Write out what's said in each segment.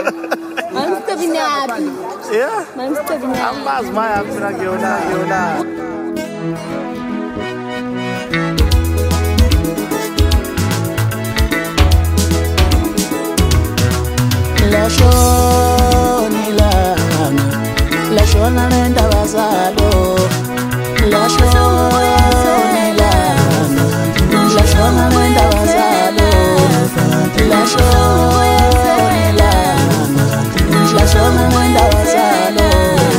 Yeah. Amazi maya mina ngiyona. Lashona nenda bazalo lashona nenda bazalo lashona nenda bazalo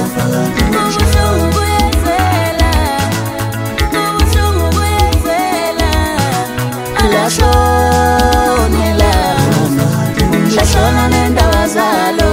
lashona nenda bazalo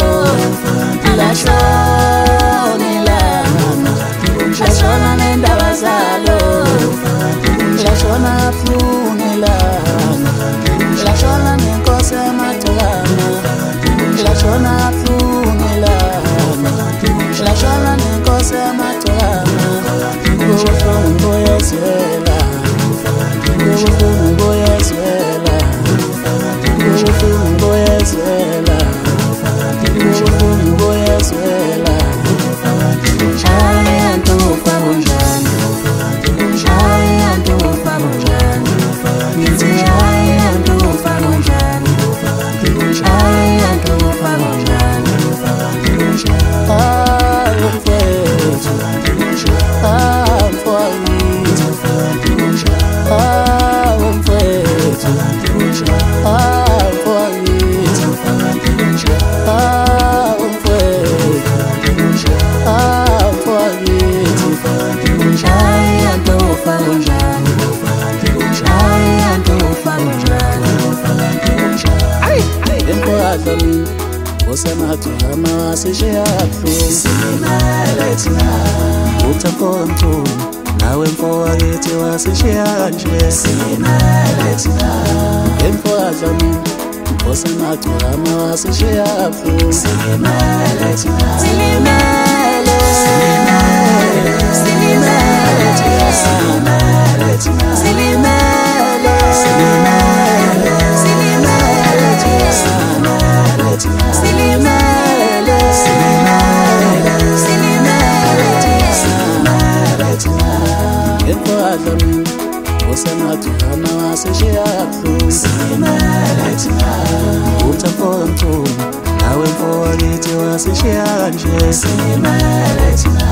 lashona nenda bazalo lashona funela lashona nenkosi ematolana lashona funela lashona nenkosi ematolana ubuhlungu yezwela ubuhlungu yezwela ubuhlungu yezwela ubuhlungu yezwela Usemathuhama wasishiyaphu Silimeletina Uthakontu Nawe mfowethu wasishiya kanje Silimeletina Emfowazami Usemathuhama wasishiyaphu Silimeletina Silimele Silimeletina Silimeletina Silimele Usemathuhama wasishiyaphu Silimeletina Uthakontu Nawe mfowethu wasishiya kanje Silimeletina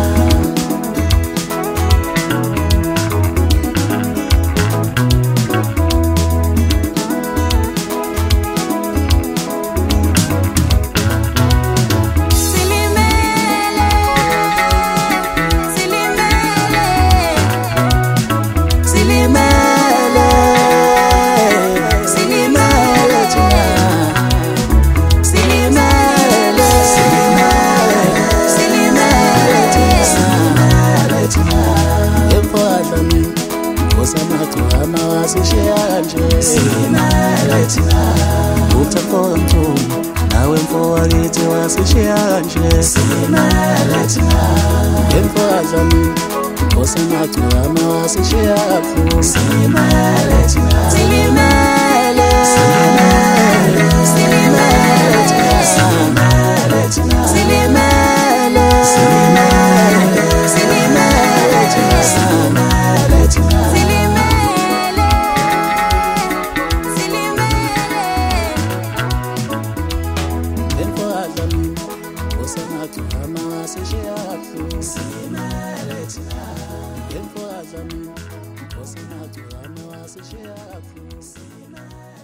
Usemathuhama wasishiya kanje Silimeletina Uthakontu Nawe mfowethu wasishiya kanje Silimeletina Emfowazami Usemathuhama wasishiyaphu Silimeletina Silimele Silimeletina Silimeletina Silimele Silimeletina Usemathuhama wasishiyaphu Silimeletina Emfowazami Usemathuhama wasishiyaphu